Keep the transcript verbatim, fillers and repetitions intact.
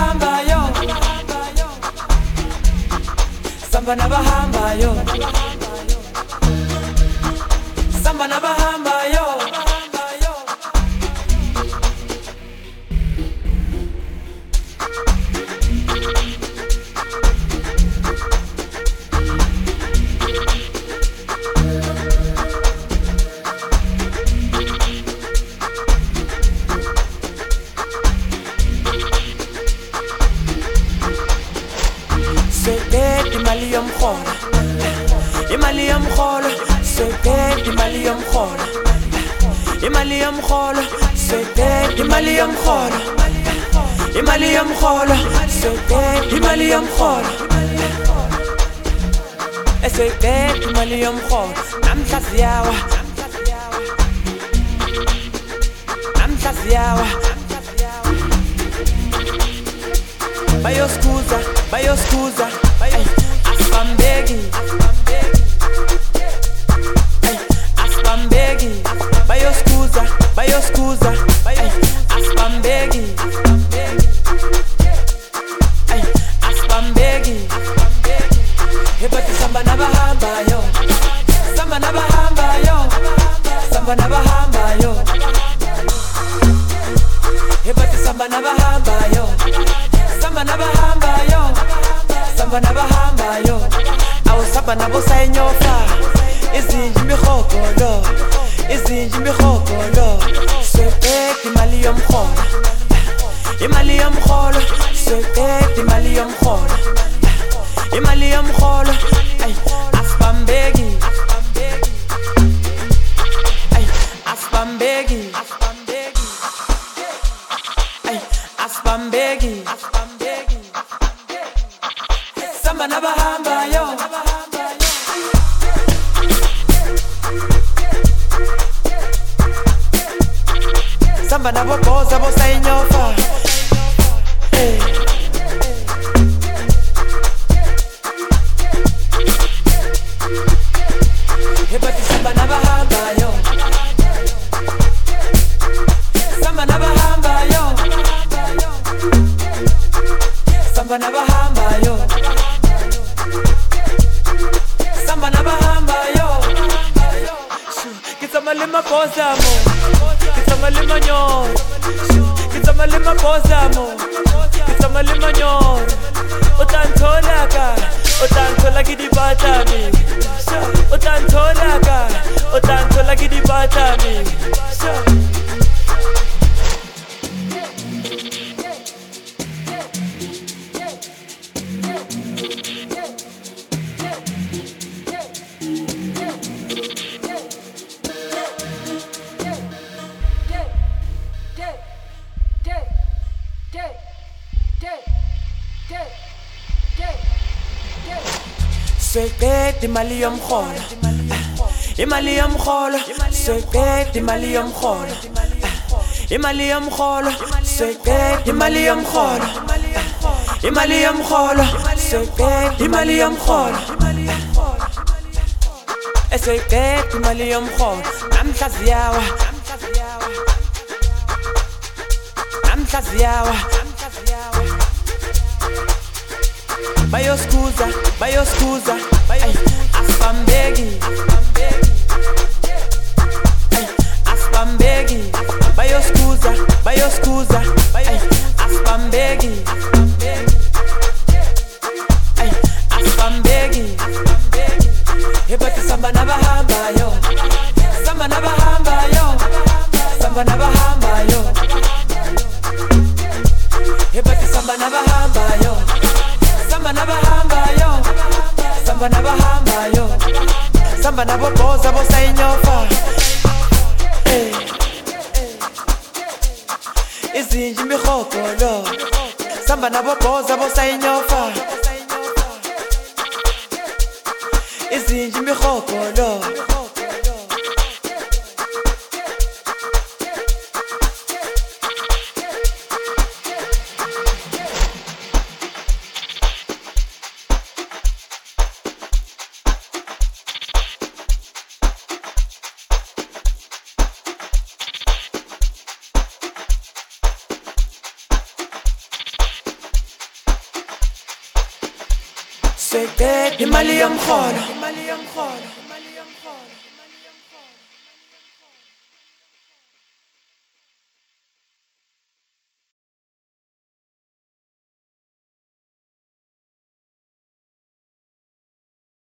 nabahambayo, samba nabahambayo, samba nabahambayo. Imali yomkholo, imali yomkholo, seked imali yomkholo, imali yomkholo, seked imali yomkholo, imali yomkholo, seked imali yomkholo, seked imali yomkholo. Namhla siyawa, namhla siyawa, bayoskuza, bayoskuza. Asbambegi, Asbambegi, bayoskuza, bayoskuza, Asbambegi, Asbambegi. Hebati samba nabahambayo, samba nabahambayo, samba nabahambayo. Hebati samba nabahambayo, samba nabahambayo. Samba nabahambayo, awusamba nabo sayinyofa. Izinja imihokolo, izinja imihokolo. Seked imali yomkholo, imali yomkholo, seked imali yomkholo, imali yomkholo. Asbambegi, Asbambegi, Asbambegi. Samba nabahambayo, samba naboboza bosayinyofa. Hey. Hebati samba nabahambayo, samba nabahambayo, samba nabahambayo. Samba nabahambayo, kitsamalima bozamo, kitsamalima nyor, kitsamalima bozamo, kitsamalima nyor. Utantholaka, utanthola kidibatami, utantholaka, utanthola kidibatami. Seked imali yomkholo, imali yomkholo, seked imali yomkholo, imali yomkholo, seked imali yomkholo, imali yomkholo, seked imali yomkholo, seked imali yomkholo. Namhla siyawa, namhla siyawa. Bayoskuza, bayoskuza, Asbambegi, Asbambegi, bayoskuza, bayoskuza, Asbambegi, Asbambegi. Hebati samba nabahambayo, samba nabahambayo, samba nabahambayo. Hebati samba nabahambayo, samba nabahambayo, samba nabahambayo. Samba naboboza bosayinyofa. Hey. Izinja imihokolo, samba naboboza bosayinyofa. Izinja imihokolo. expected imali yomrholo